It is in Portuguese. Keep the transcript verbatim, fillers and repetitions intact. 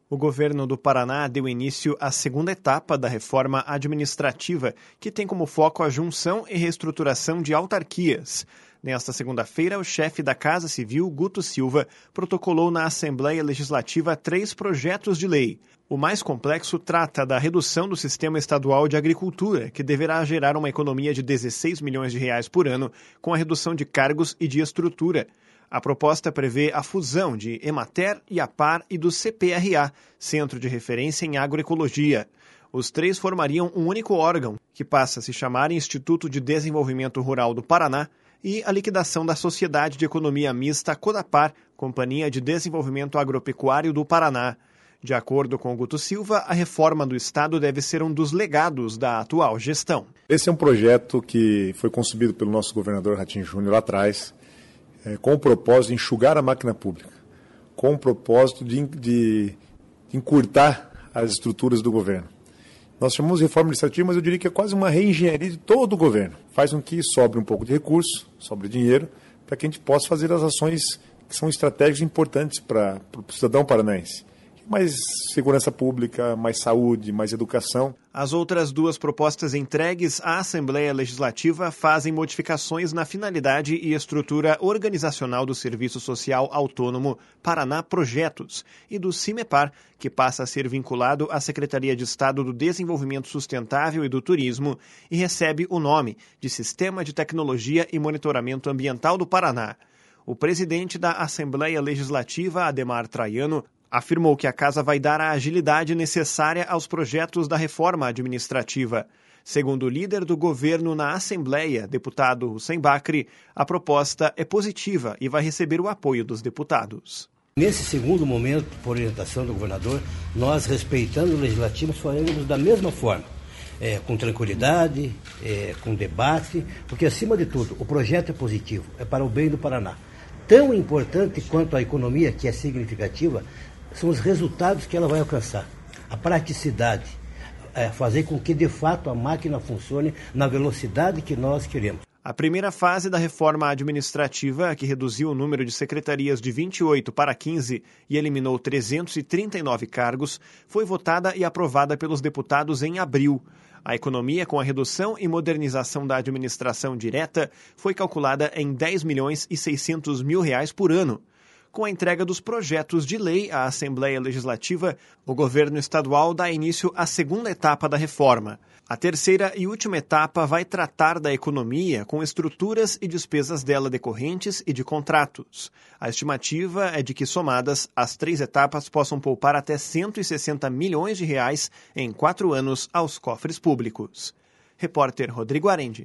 O governo do Paraná deu início à segunda etapa da reforma administrativa, que tem como foco a junção e reestruturação de autarquias. Nesta segunda-feira, o chefe da Casa Civil, Guto Silva, protocolou na Assembleia Legislativa três projetos de lei. O mais complexo trata da redução do Sistema Estadual de Agricultura, que deverá gerar uma economia de dezesseis milhões de reais por ano, com a redução de cargos e de estrutura. A proposta prevê a fusão de Emater, Iapar e do C P R A, Centro de Referência em Agroecologia. Os três formariam um único órgão, que passa a se chamar Instituto de Desenvolvimento Rural do Paraná, e a liquidação da Sociedade de Economia Mista Codapar, Companhia de Desenvolvimento Agropecuário do Paraná. De acordo com Guto Silva, a reforma do Estado deve ser um dos legados da atual gestão. Esse é um projeto que foi concebido pelo nosso governador Ratinho Júnior lá atrás, é, com o propósito de enxugar a máquina pública, com o propósito de, de, de encurtar as estruturas do governo. Nós chamamos de reforma administrativa, mas eu diria que é quase uma reengenharia de todo o governo. Faz com que sobre um pouco de recurso, sobre dinheiro, para que a gente possa fazer as ações que são estratégicas importantes para, para o cidadão paranaense. Mais segurança pública, mais saúde, mais educação. As outras duas propostas entregues à Assembleia Legislativa fazem modificações na finalidade e estrutura organizacional do Serviço Social Autônomo Paraná Projetos e do CIMEPAR, que passa a ser vinculado à Secretaria de Estado do Desenvolvimento Sustentável e do Turismo e recebe o nome de Sistema de Tecnologia e Monitoramento Ambiental do Paraná. O presidente da Assembleia Legislativa, Ademar Traiano, afirmou que a Casa vai dar a agilidade necessária aos projetos da reforma administrativa. Segundo o líder do governo na Assembleia, deputado Hussein Bacri, a proposta é positiva e vai receber o apoio dos deputados. Nesse segundo momento, por orientação do governador, nós, respeitando o legislativo, faremos da mesma forma, é, com tranquilidade, é, com debate, porque, acima de tudo, o projeto é positivo, é para o bem do Paraná. Tão importante quanto a economia, que é significativa, são os resultados que ela vai alcançar. A praticidade, é fazer com que, de fato, a máquina funcione na velocidade que nós queremos. A primeira fase da reforma administrativa, que reduziu o número de secretarias de vinte e oito para quinze e eliminou trezentos e trinta e nove cargos, foi votada e aprovada pelos deputados em abril. A economia, com a redução e modernização da administração direta, foi calculada em dez milhões e seiscentos mil reais por ano. Com a entrega dos projetos de lei à Assembleia Legislativa, o governo estadual dá início à segunda etapa da reforma. A terceira e última etapa vai tratar da economia com estruturas e despesas dela decorrentes e de contratos. A estimativa é de que, somadas, as três etapas possam poupar até cento e sessenta milhões de reais em quatro anos aos cofres públicos. Repórter Rodrigo Arendi.